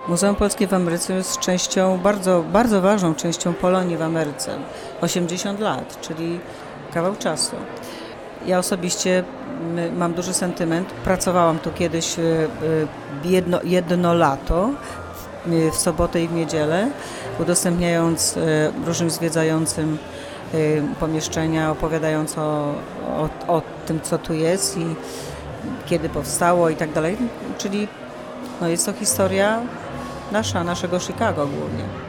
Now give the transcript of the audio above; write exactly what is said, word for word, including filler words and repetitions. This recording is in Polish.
Muzeum Polskie w Ameryce jest częścią, bardzo, bardzo ważną częścią Polonii w Ameryce. osiemdziesiąt lat, czyli kawał czasu. Ja osobiście m, mam duży sentyment. Pracowałam tu kiedyś y, y, jedno, jedno lato, y, w sobotę i w niedzielę, udostępniając y, różnym zwiedzającym y, pomieszczenia, opowiadając o, o, o tym, co tu jest i kiedy powstało i tak dalej. Czyli no jest to historia nasza, naszego Chicago głównie.